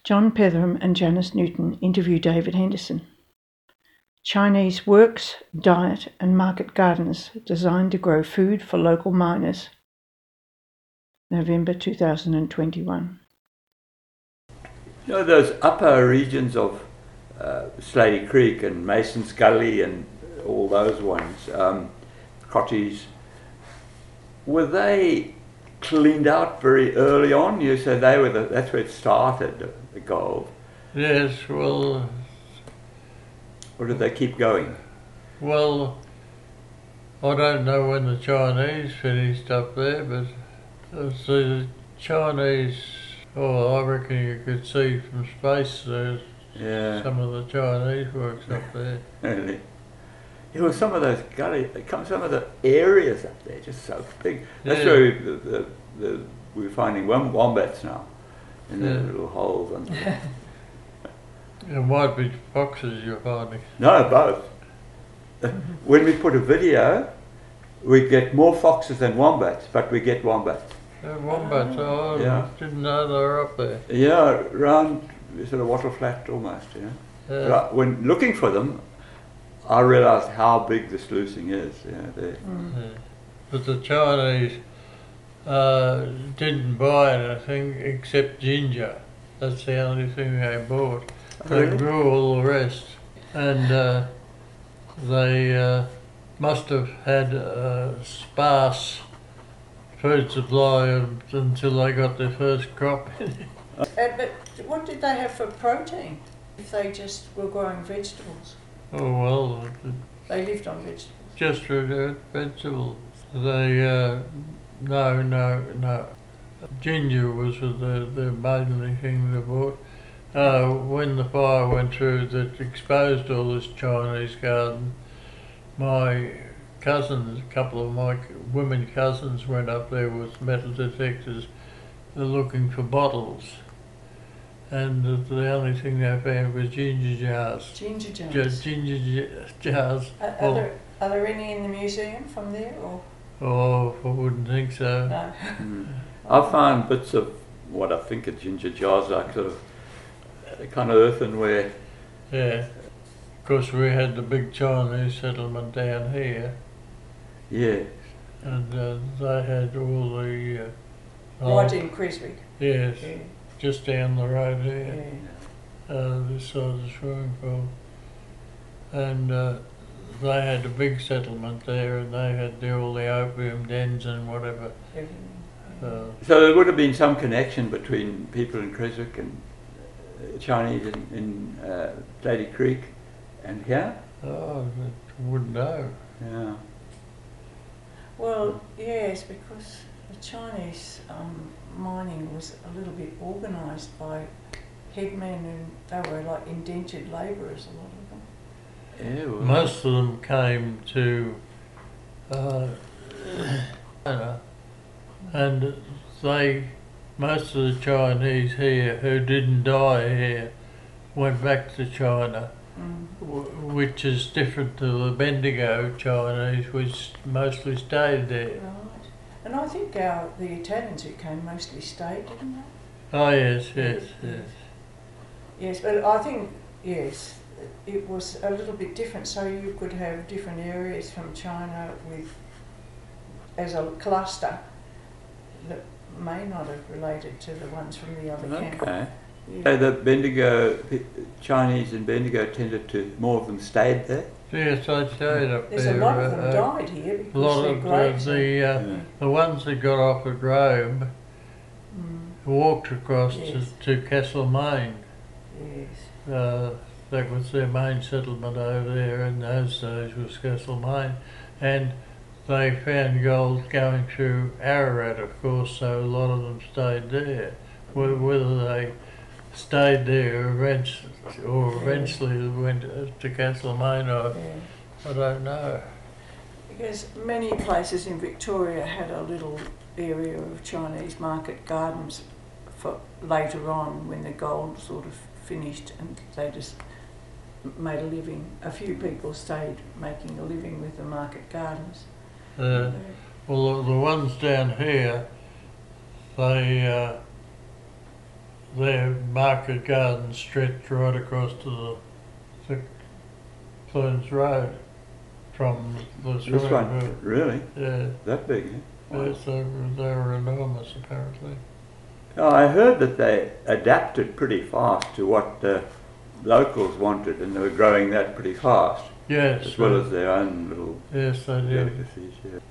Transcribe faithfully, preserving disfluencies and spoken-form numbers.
John Petheram and Janice Newton interview David Henderson. Chinese works, diet and market gardens designed to grow food for local miners. November two thousand twenty-one. You know, those upper regions of uh, Slady Creek and Mason's Gully and all those ones, um, Cotties, were they cleaned out very early on? You said they were the, that's where it started, the gold. Yes, well... Or did they keep going? Well, I don't know when the Chinese finished up there, but the Chinese, oh, I reckon you could see from space there's yeah. some of the Chinese works up there. Really? Yeah, well, some of those gullies, some of the areas up there, just so big. That's yeah. where we, the, the, the, we're finding wombats now, in yeah. their little holes under there. It might be foxes you're finding. No, both. When we put a video, we get more foxes than wombats, but we get wombats. Uh, wombats, oh, yeah. I didn't know they were up there. Yeah, around sort of Wattle Flat almost, you know. Yeah. But when looking for them, I realised how big the sluicing is, you know, there. Mm. Yeah. But the Chinese uh, didn't buy anything except ginger. That's the only thing they bought. They Really? grew all the rest, and uh, they uh, must have had a sparse food supply until they got their first crop. Uh, but what did they have for protein if they just were growing vegetables? Oh well, they lived on vegetables. Just for vegetables. They uh, no, no, no. Ginger was the the mainly thing they bought. Uh, when the fire went through that exposed all this Chinese garden, my cousins, a couple of my women cousins went up there with metal detectors looking for bottles, and the, the only thing they found was ginger jars. Ginger jars? J- ginger jars. Are, are, well, there, are there any in the museum from there? Or? Oh, I wouldn't think so. No. Mm. I found bits of what I think are ginger jars, like sort of kind of earthenware. Yeah. Of course, we had the big Chinese settlement down here. Yeah. And uh, they had all the... Uh, right in Creswick? Yes. Yeah. Just down the road here. Yeah. Uh, this side of the swimming pool. And uh, they had a big settlement there, and they had the, all the opium dens and whatever. Uh, so there would have been some connection between people in Creswick and uh, Chinese in, in uh, Slady Creek and here? Oh, I wouldn't know. Yeah. Well, yes, because the Chinese um, mining was a little bit organised by headmen, and they were like indentured labourers, a lot of them. Yeah, well. Most of them came to uh, China, and they, most of the Chinese here who didn't die here went back to China, mm. w- which is different to the Bendigo Chinese, which mostly stayed there. Right. And I think our, the Italians who came mostly stayed, didn't they? Oh yes, yes, yes. Yes, but I think, yes, it was a little bit different, so you could have different areas from China with, as a cluster, that may not have related to the ones from the other okay. camp. Okay. Yeah. So the Bendigo, Chinese in Bendigo tended to, more of them stayed there? Yes, I stayed up There's there. a lot of them uh, died here because a lot their of graves. The, the, uh, yeah. the ones that got off at Rome mm. walked across yes. to, to Castlemaine. Yes. Uh, that was their main settlement over there in those days, was Castlemaine. And they found gold going through Ararat, of course, so a lot of them stayed there. Whether they stayed there eventually, or eventually yeah. went to Castlemaine, or yeah. I don't know. Because many places in Victoria had a little area of Chinese market gardens for later on when the gold sort of finished and they just made a living. A few people stayed making a living with the market gardens. Uh, well, the, the ones down here, they uh, their market garden stretched right across to the, the Clunes Road from the This swimming one, pool. really? Yeah, That big? Yeah? Wow. yes, they were, they were enormous apparently. Oh, I heard that they adapted pretty fast to what the locals wanted, and they were growing that pretty fast, Yes, as well they- as their own little yes, they did. delicacies. Yeah.